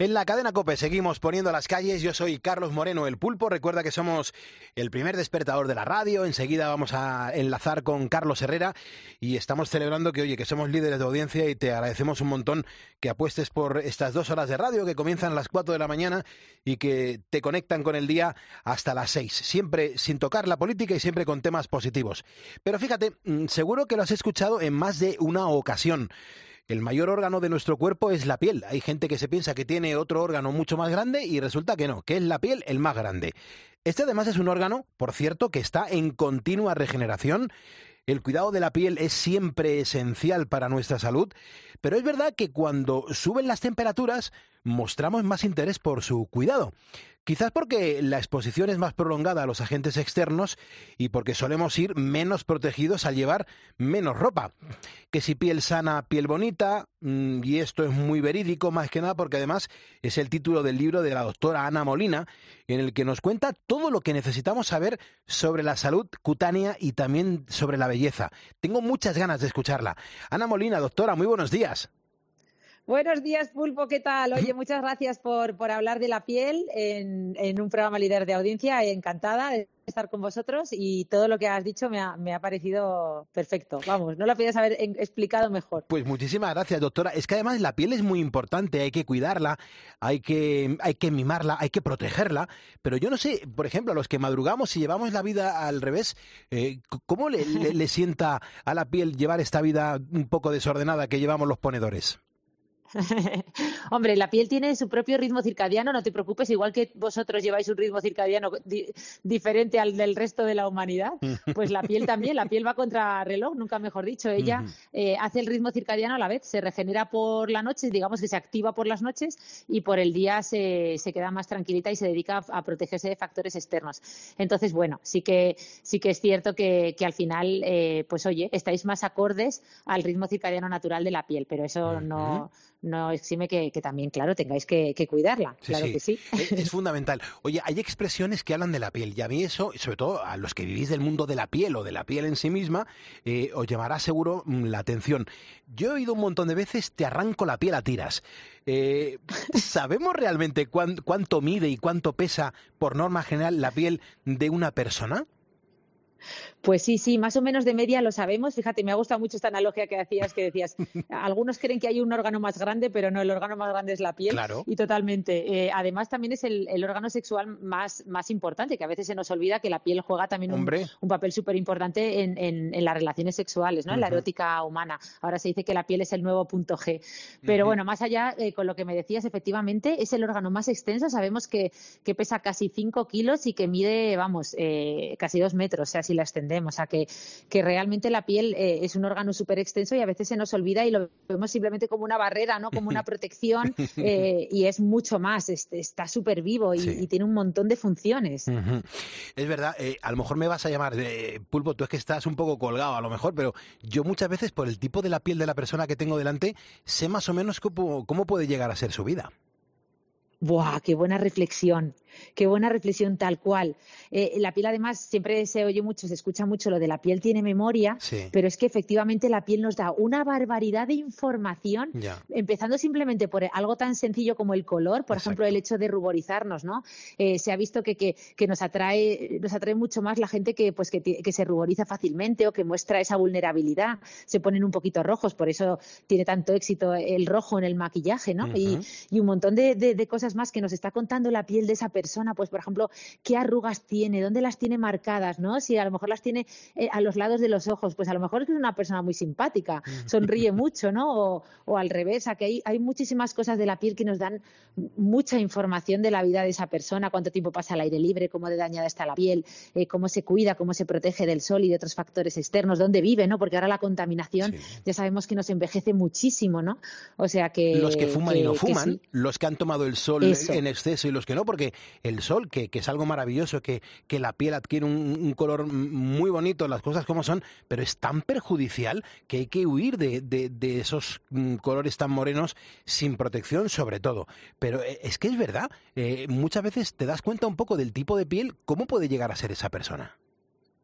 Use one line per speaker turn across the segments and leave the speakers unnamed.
En la cadena COPE seguimos poniendo las calles. Yo soy Carlos Moreno, el Pulpo. Recuerda que somos el primer despertador de la radio. Enseguida vamos a enlazar con Carlos Herrera y estamos celebrando que somos líderes de audiencia y te agradecemos un montón que apuestes por estas 2 horas de radio que comienzan a las 4 de la mañana y que te conectan con el día hasta las 6. Siempre sin tocar la política y siempre con temas positivos. Pero fíjate, seguro que lo has escuchado en más de una ocasión. El mayor órgano de nuestro cuerpo es la piel. Hay gente que se piensa que tiene otro órgano mucho más grande y resulta que no, que es la piel el más grande. Este además es un órgano, por cierto, que está en continua regeneración. El cuidado de la piel es siempre esencial para nuestra salud, pero es verdad que cuando suben las temperaturas mostramos más interés por su cuidado. Quizás porque la exposición es más prolongada a los agentes externos y porque solemos ir menos protegidos al llevar menos ropa. Que si piel sana, piel bonita, y esto es muy verídico más que nada porque además es el título del libro de la doctora Ana Molina, en el que nos cuenta todo lo que necesitamos saber sobre la salud cutánea y también sobre la belleza. Tengo muchas ganas de escucharla. Ana Molina, doctora, muy buenos días.
Buenos días, Pulpo, ¿qué tal? Oye, muchas gracias por hablar de la piel en un programa líder de audiencia. Encantada de estar con vosotros y todo lo que has dicho me ha parecido perfecto. Vamos, no lo podías haber explicado mejor.
Pues muchísimas gracias, doctora. Es que además la piel es muy importante, hay que cuidarla, hay que mimarla, hay que protegerla. Pero yo no sé, por ejemplo, a los que madrugamos y llevamos la vida al revés, ¿cómo le sienta a la piel llevar esta vida un poco desordenada que llevamos los ponedores?
Hombre, la piel tiene su propio ritmo circadiano, no te preocupes, igual que vosotros lleváis un ritmo circadiano diferente al del resto de la humanidad, pues la piel también, la piel va contra reloj, nunca mejor dicho. Ella hace el ritmo circadiano a la vez, se regenera por la noche, digamos que se activa por las noches y por el día se queda más tranquilita y se dedica a protegerse de factores externos. Entonces, bueno, sí que es cierto que al final, pues oye, estáis más acordes al ritmo circadiano natural de la piel, pero eso no exime que también, claro, tengáis que cuidarla.
Sí,
claro
sí.
Que sí.
Es fundamental. Oye, hay expresiones que hablan de la piel y a mí eso, sobre todo a los que vivís del mundo de la piel o de la piel en sí misma, os llamará seguro la atención. Yo he oído un montón de veces, te arranco la piel a tiras. ¿Sabemos realmente cuánto mide y cuánto pesa, por norma general, la piel de una persona?
Pues sí, más o menos de media lo sabemos. Fíjate, me ha gustado mucho esta analogía que decías, algunos creen que hay un órgano más grande, pero no, el órgano más grande es la piel.
Claro.
Y totalmente. Además, también es el órgano sexual más importante, que a veces se nos olvida que la piel juega también un papel súper importante en las relaciones sexuales, ¿no? En la erótica humana. Ahora se dice que la piel es el nuevo punto G. Pero bueno, más allá, con lo que me decías, efectivamente, es el órgano más extenso. Sabemos que pesa casi 5 kilos y que mide, casi 2 metros, o sea, si la extendemos. O sea, que realmente la piel es un órgano súper extenso y a veces se nos olvida y lo vemos simplemente como una barrera, ¿no? Como una protección y es mucho más, está súper vivo y tiene un montón de funciones.
Es verdad, a lo mejor me vas a llamar Pulpo, tú es que estás un poco colgado a lo mejor, pero yo muchas veces por el tipo de la piel de la persona que tengo delante sé más o menos cómo puede llegar a ser su vida.
¡Buah! ¡Qué buena reflexión! ¡Qué buena reflexión tal cual! La piel, además, siempre se oye mucho, se escucha mucho lo de la piel tiene memoria, pero es que efectivamente la piel nos da una barbaridad de información, empezando simplemente por algo tan sencillo como el color, por ejemplo, el hecho de ruborizarnos, ¿no? Se ha visto que nos atrae mucho más la gente que se ruboriza fácilmente o que muestra esa vulnerabilidad, se ponen un poquito rojos, por eso tiene tanto éxito el rojo en el maquillaje, ¿no? Y un montón de cosas más que nos está contando la piel de esa persona, pues por ejemplo, qué arrugas tiene, dónde las tiene marcadas, ¿no? Si a lo mejor las tiene a los lados de los ojos, pues a lo mejor es una persona muy simpática, sonríe mucho, ¿no? O al revés, que hay muchísimas cosas de la piel que nos dan mucha información de la vida de esa persona, cuánto tiempo pasa al aire libre, cómo de dañada está la piel, cómo se cuida, cómo se protege del sol y de otros factores externos, dónde vive, ¿no? Porque ahora la contaminación ya sabemos que nos envejece muchísimo, ¿no? O sea que...
Los que fuman y no fuman, los que han tomado el sol
Eso.
en exceso y los que no, porque el sol, que es algo maravilloso, que la piel adquiere un color muy bonito, las cosas como son, pero es tan perjudicial que hay que huir de esos colores tan morenos sin protección sobre todo. Pero es que es verdad, muchas veces te das cuenta un poco del tipo de piel, cómo puede llegar a ser esa persona.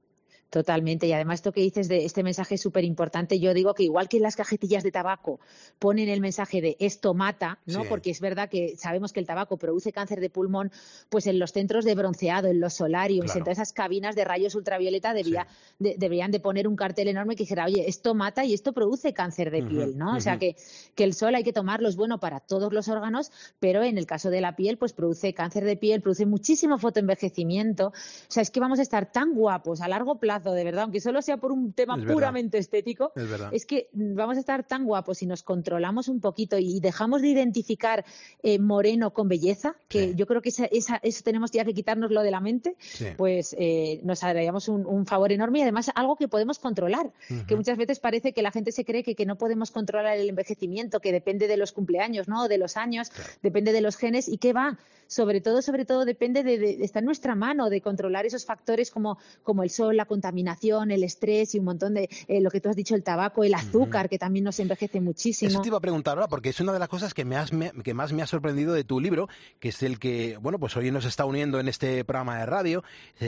Totalmente. Y además esto que dices de este mensaje es súper importante. Yo digo que igual que en las cajetillas de tabaco ponen el mensaje de esto mata, ¿no?
Sí.
Porque es verdad que sabemos que el tabaco produce cáncer de pulmón, pues en los centros de bronceado, en los solariums,
Claro.
en todas esas cabinas de rayos ultravioleta deberían de poner un cartel enorme que dijera, oye, esto mata y esto produce cáncer de piel, ¿no? O sea que el sol hay que tomarlo, es bueno para todos los órganos, pero en el caso de la piel, pues produce cáncer de piel, produce muchísimo fotoenvejecimiento. O sea, es que vamos a estar tan guapos a largo plazo, de verdad, aunque solo sea por un tema puramente estético, es que vamos a estar tan guapos si nos controlamos un poquito y dejamos de identificar moreno con belleza, que yo creo que eso tenemos ya que quitárnoslo de la mente, pues nos haríamos un favor enorme y además algo que podemos controlar, que muchas veces parece que la gente se cree que no podemos controlar el envejecimiento, que depende de los cumpleaños, ¿no? De los años, depende de los genes y que va, sobre todo depende de está en nuestra mano, de controlar esos factores como el sol, la contaminación, el estrés y un montón de lo que tú has dicho, el tabaco, el azúcar, que también nos envejece muchísimo.
Eso te iba a preguntar ahora, porque es una de las cosas que más me ha sorprendido de tu libro, que es el que, bueno, pues hoy nos está uniendo en este programa de radio,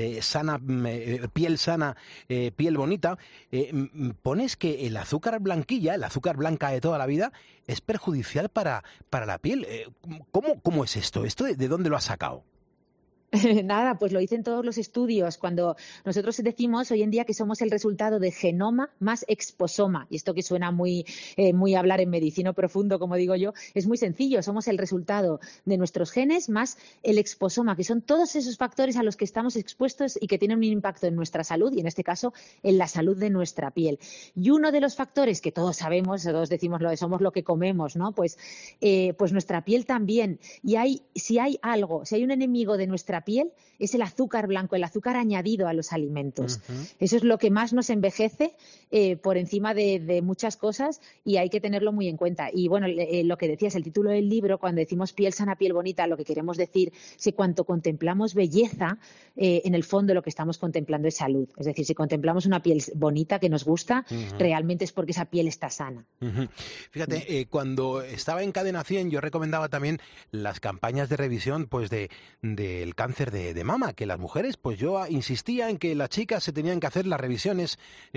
piel sana, piel bonita. Pones que el azúcar blanquilla, el azúcar blanca de toda la vida, es perjudicial para la piel. ¿Cómo es esto? ¿Esto de dónde lo has sacado?
Nada, pues lo dicen todos los estudios. Cuando nosotros decimos hoy en día que somos el resultado de genoma más exposoma, y esto que suena muy hablar en medicina profundo, como digo yo, es muy sencillo. Somos el resultado de nuestros genes más el exposoma, que son todos esos factores a los que estamos expuestos y que tienen un impacto en nuestra salud y, en este caso, en la salud de nuestra piel. Y uno de los factores que todos sabemos, todos decimos somos lo que comemos, ¿no? Pues nuestra piel también. Y si hay un enemigo de nuestra piel, es el azúcar blanco, el azúcar añadido a los alimentos. Eso es lo que más nos envejece por encima de muchas cosas y hay que tenerlo muy en cuenta. Y bueno, lo que decías, el título del libro, cuando decimos piel sana, piel bonita, lo que queremos decir es que cuando contemplamos belleza, en el fondo lo que estamos contemplando es salud. Es decir, si contemplamos una piel bonita que nos gusta, realmente es porque esa piel está sana.
Fíjate, cuando estaba en Cadena 100 yo recomendaba también las campañas de revisión pues del cáncer de mama, que las mujeres, pues yo insistía en que las chicas se tenían que hacer las revisiones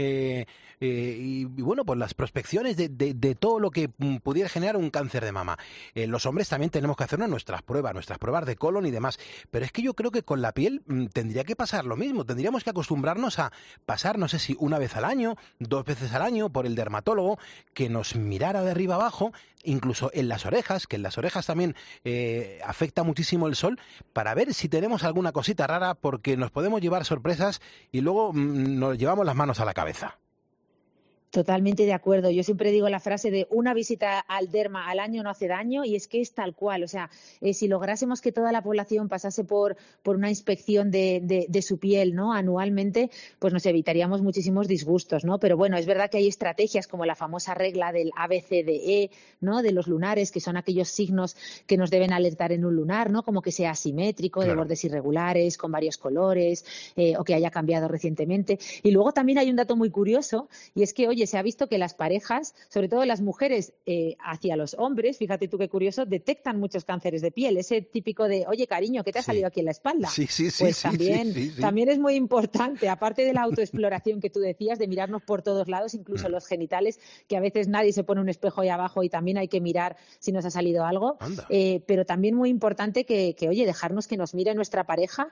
y bueno, pues las prospecciones de todo lo que pudiera generar un cáncer de mama. Los hombres también tenemos que hacernos nuestras pruebas de colon y demás, pero es que yo creo que con la piel tendría que pasar lo mismo, tendríamos que acostumbrarnos a pasar, no sé si una vez al año, 2 veces al año, por el dermatólogo, que nos mirara de arriba abajo, incluso en las orejas, que en las orejas también afecta muchísimo el sol, para ver si tenemos alguna cosita rara, porque nos podemos llevar sorpresas y luego nos llevamos las manos a la cabeza.
Totalmente de acuerdo. Yo siempre digo la frase de una visita al derma al año no hace daño y es que es tal cual. O sea, si lográsemos que toda la población pasase por una inspección de su piel, ¿no? Anualmente, pues nos evitaríamos muchísimos disgustos, ¿no? Pero bueno, es verdad que hay estrategias como la famosa regla del ABCDE, ¿no? De los lunares, que son aquellos signos que nos deben alertar en un lunar, ¿no? Como que sea asimétrico, claro, de bordes irregulares, con varios colores, o que haya cambiado recientemente. Y luego también hay un dato muy curioso y es que, oye, se ha visto que las parejas, sobre todo las mujeres hacia los hombres, fíjate tú qué curioso, detectan muchos cánceres de piel. Ese típico de, oye, cariño, ¿qué te ha salido aquí en la espalda?
Sí.
Pues también es muy importante, aparte de la autoexploración que tú decías, de mirarnos por todos lados, incluso los genitales, que a veces nadie se pone un espejo ahí abajo y también hay que mirar si nos ha salido algo. Pero también muy importante que, oye, dejarnos que nos mire nuestra pareja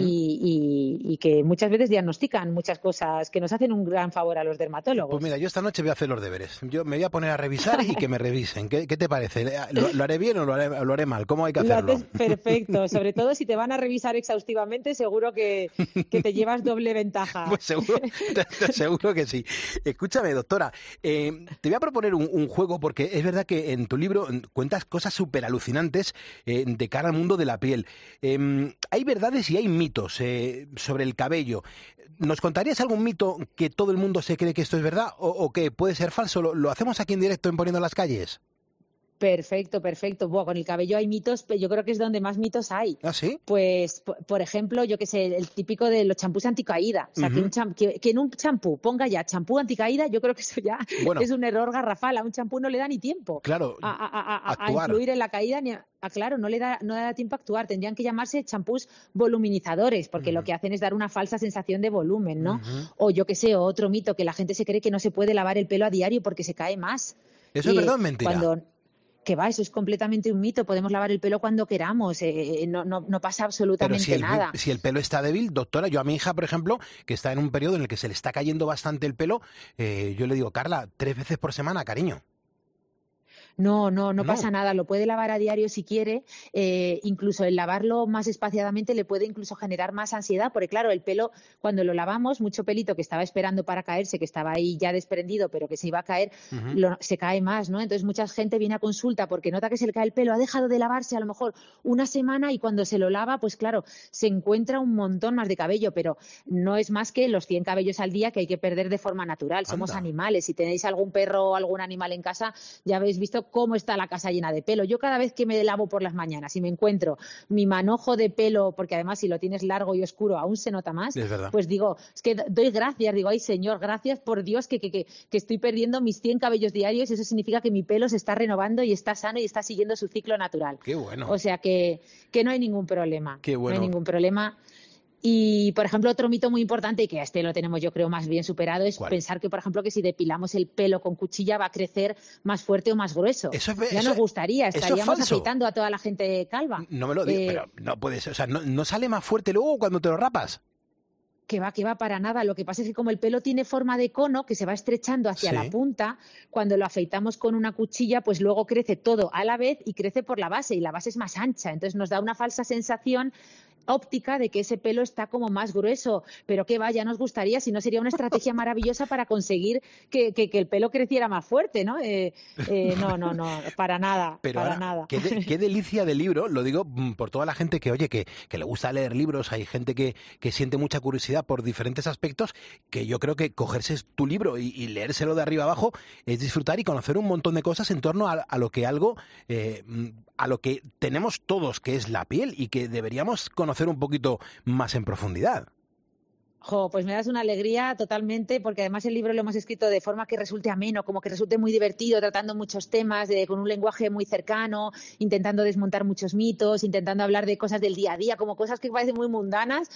y que muchas veces diagnostican muchas cosas que nos hacen un gran favor a los dermatólogos.
Pues mira, yo esta noche voy a hacer los deberes. Yo me voy a poner a revisar y que me revisen. ¿Qué te parece? ¿Lo haré bien o lo haré mal? ¿Cómo hay que hacerlo?
Lo haces perfecto. Sobre todo si te van a revisar exhaustivamente, seguro que te llevas doble ventaja.
Pues seguro que sí. Escúchame, doctora, te voy a proponer un juego porque es verdad que en tu libro cuentas cosas súper alucinantes de cara al mundo de la piel. Hay verdades y hay mitos sobre el cabello. ¿Nos contarías algún mito que todo el mundo se cree que esto es verdad o que puede ser falso? ¿Lo hacemos aquí en directo en Poniendo las Calles?
Perfecto, perfecto. Buah, con el cabello hay mitos, pero yo creo que es donde más mitos hay.
¿Ah, sí?
Pues, por ejemplo, yo qué sé, el típico de los champús anticaída. O sea, que en un champú ponga ya champú anticaída, yo creo que eso ya es un error garrafal. A un champú no le da ni tiempo a influir en la caída ni claro, no da tiempo a actuar. Tendrían que llamarse champús voluminizadores, porque lo que hacen es dar una falsa sensación de volumen, ¿no? O yo qué sé, otro mito, que la gente se cree que no se puede lavar el pelo a diario porque se cae más.
¿Eso es verdad o mentira?
Que va, eso es completamente un mito. Podemos lavar el pelo cuando queramos, no pasa absolutamente nada.
Si el pelo está débil, doctora, yo a mi hija, por ejemplo, que está en un periodo en el que se le está cayendo bastante el pelo, yo le digo, Carla, 3 veces por semana, cariño.
No pasa nada, lo puede lavar a diario si quiere, incluso el lavarlo más espaciadamente le puede incluso generar más ansiedad, porque claro, el pelo, cuando lo lavamos, mucho pelito que estaba esperando para caerse, que estaba ahí ya desprendido, pero que se iba a caer, se cae más, ¿no? Entonces mucha gente viene a consulta porque nota que se le cae el pelo, ha dejado de lavarse a lo mejor una semana y cuando se lo lava, pues claro, se encuentra un montón más de cabello, pero no es más que los 100 cabellos al día que hay que perder de forma natural. Somos animales, si tenéis algún perro o algún animal en casa, ya habéis visto cómo está la casa llena de pelo. Yo cada vez que me lavo por las mañanas y me encuentro mi manojo de pelo, porque además si lo tienes largo y oscuro aún se nota más, pues digo, es que doy gracias, digo, ay Señor, gracias por Dios que estoy perdiendo mis 100 cabellos diarios, eso significa que mi pelo se está renovando y está sano y está siguiendo su ciclo natural.
Qué bueno.
O sea que no hay ningún problema.
Qué bueno.
No hay ningún problema. Y, por ejemplo, otro mito muy importante, y que este lo tenemos yo creo más bien superado, es pensar que, por ejemplo, que si depilamos el pelo con cuchilla va a crecer más fuerte o más grueso. Nos gustaría, estaríamos afeitando a toda la gente calva.
No me lo digo, pero no puede ser. O sea, no sale más fuerte luego cuando te lo rapas.
Que va para nada. Lo que pasa es que como el pelo tiene forma de cono, que se va estrechando hacia la punta, cuando lo afeitamos con una cuchilla, pues luego crece todo a la vez y crece por la base, y la base es más ancha. Entonces nos da una falsa sensación óptica de que ese pelo está como más grueso, pero que ya nos gustaría, si no sería una estrategia maravillosa para conseguir que el pelo creciera más fuerte, ¿no? No, para nada,
pero
para
Ana,
nada.
Qué delicia de libro, lo digo por toda la gente que, oye, que le gusta leer libros, hay gente que siente mucha curiosidad por diferentes aspectos, que yo creo que cogerse tu libro y leérselo de arriba abajo es disfrutar y conocer un montón de cosas en torno a lo que tenemos todos, que es la piel, y que deberíamos conocer un poquito más en profundidad.
Pues me das una alegría totalmente, porque además el libro lo hemos escrito de forma que resulte ameno, como que resulte muy divertido, tratando muchos temas con un lenguaje muy cercano, intentando desmontar muchos mitos, intentando hablar de cosas del día a día, como cosas que parecen muy mundanas,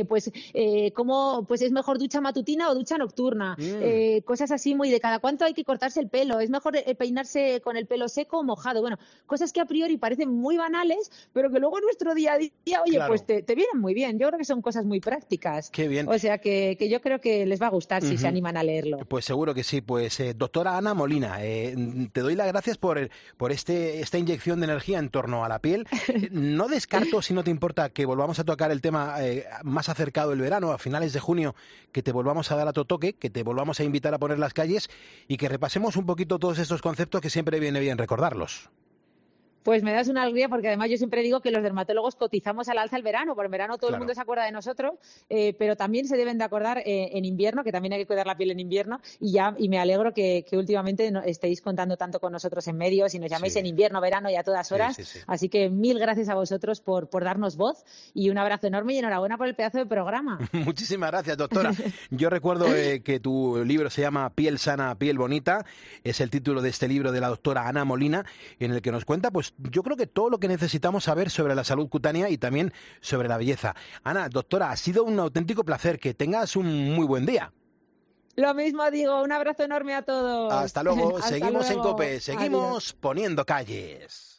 como pues es mejor ducha matutina o ducha nocturna, cosas así muy de cada cuánto hay que cortarse el pelo, es mejor peinarse con el pelo seco o mojado, bueno, cosas que a priori parecen muy banales, pero que luego en nuestro día a día, oye, pues te vienen muy bien. Yo creo que son cosas muy prácticas.
Qué bien.
O sea que yo creo que les va a gustar si se animan a leerlo.
Pues seguro que sí. Pues doctora Ana Molina, te doy las gracias por esta inyección de energía en torno a la piel. No descarto, si no te importa, que volvamos a tocar el tema más acercado del verano, a finales de junio, que te volvamos a dar otro toque, que te volvamos a invitar a poner las calles y que repasemos un poquito todos estos conceptos que siempre viene bien recordarlos.
Pues me das una alegría, porque además yo siempre digo que los dermatólogos cotizamos al alza el verano, porque en verano todo el mundo se acuerda de nosotros, pero también se deben de acordar en invierno, que también hay que cuidar la piel en invierno, y me alegro que últimamente estéis contando tanto con nosotros en medios y nos llaméis en invierno, verano y a todas horas. Sí. Así que mil gracias a vosotros por darnos voz, y un abrazo enorme y enhorabuena por el pedazo de programa.
Muchísimas gracias, doctora. Yo recuerdo que tu libro se llama Piel sana, piel bonita, es el título de este libro de la doctora Ana Molina, en el que nos cuenta pues yo creo que todo lo que necesitamos saber sobre la salud cutánea y también sobre la belleza. Ana, doctora, ha sido un auténtico placer. Que tengas un muy buen día.
Lo mismo digo, un abrazo enorme a todos.
Hasta luego. Seguimos
luego.
En COPE, seguimos
Adiós.
Poniendo calles.